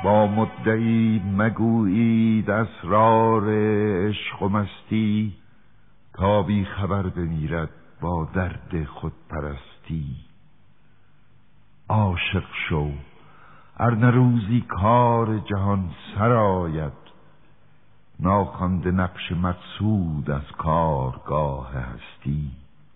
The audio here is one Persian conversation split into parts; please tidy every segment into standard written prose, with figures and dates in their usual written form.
با مدعی مگویید اسرار عشق و مستی، تا بی خبر بمیرد با درد خود پرستی. عاشق شو ارنه روزی کار جهان سرآید، ناخوانده نقش مقصود از کارگاه هستی.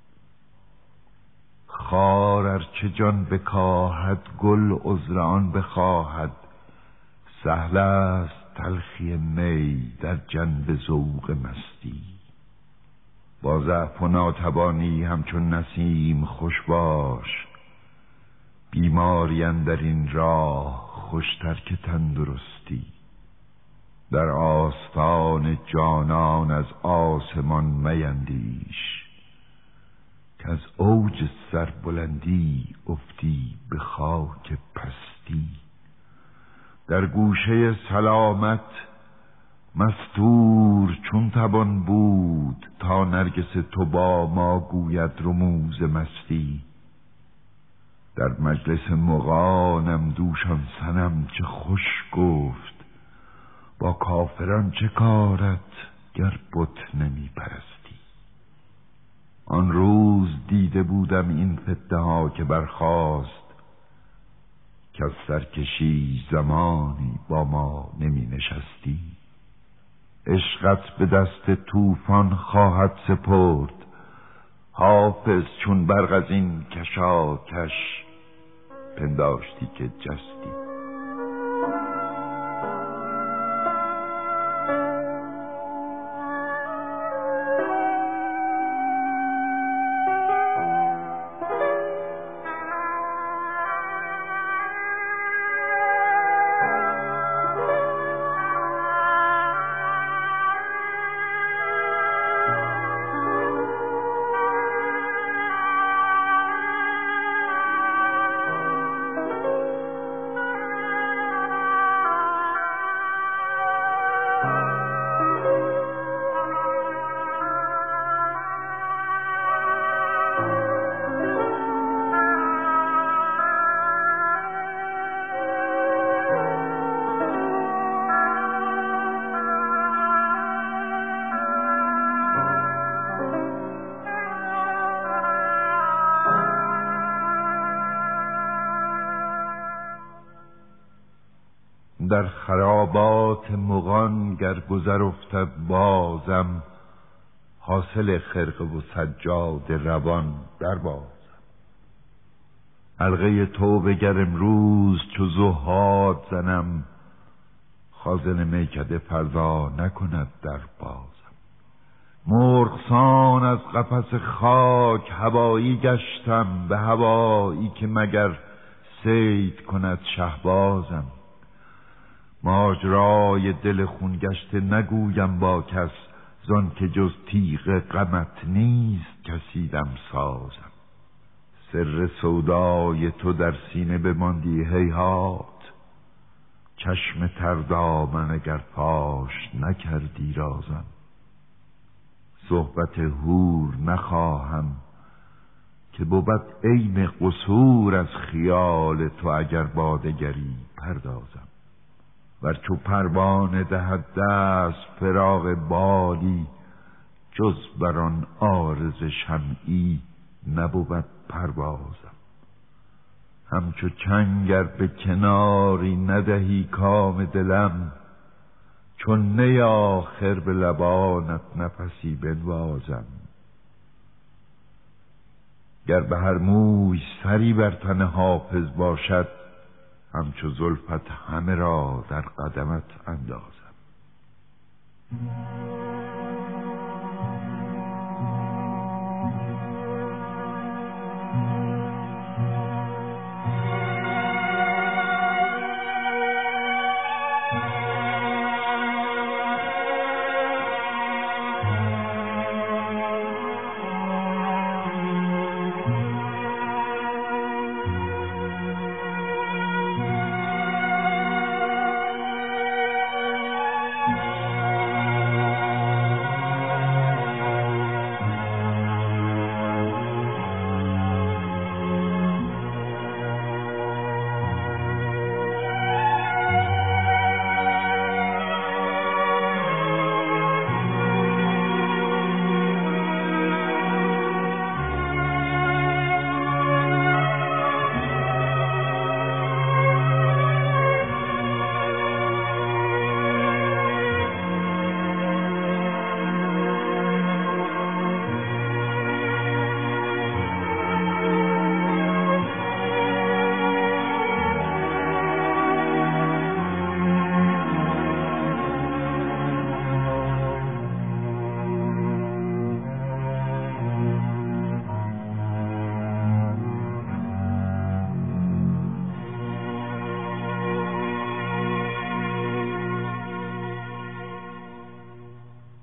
خار ارچه جان بکاهد گل عذر آن بخواهد، سهل است تلخی می در جنب ذوق مستی. با ضعف و ناتوانی همچون نسیم خوش باش، بیماری اندر این راه خوشتر که تندرستی. در آستان جانان از آسمان میندیش، که از اوج سربلندی افتی به خاک پستی. در گوشه سلامت مستور چون توان بود، تا نرگس تو با ما گوید رموز مستی. در مجلس مغانم دوشان صنم چه خوش گفت، با کافران چه کارت گر بت نمی پرستی. آن روز دیده بودم این فتنه ها که برخاست، که از سرکشی زمانی با ما نمی نشستی. عشقت به دست طوفان خواهد سپرد، حافظ چون برق از این کشاکش پنداشتی که جستی. در خرابات مغان گر گذر افتد بازم، حاصل خرقه و سجاد روان در بازم. حلقه توبه گر امروز چو زهاد زنم، خازن میکده فردا نکند در بازم. مرغسان از قفس خاک هوایی گشتم، به هوایی که مگر صید کند شهبازم. ماجرای دل خون گشته نگویم با کس، زان که جز تیغ غمت نیست کسی دم سازم. سر سودای تو در سینه بماندی هیهات، چشم تر دامن اگر پاش نکردی رازم. صحبت حور نخواهم که بود عین قصور از خیال تو، اگر با دگری پردازم. ور چو پروانه دهد دست فراق بالی، جز بر آن عارض شمعی نبود پروازم. همچو چنگر به کناری ندهی کام دلم، چون نی آخر به لبانت نفسی بنوازم. گر به هر موی سری بر تن حافظ باشد، همچو زلفت همه را در قدمت اندازم.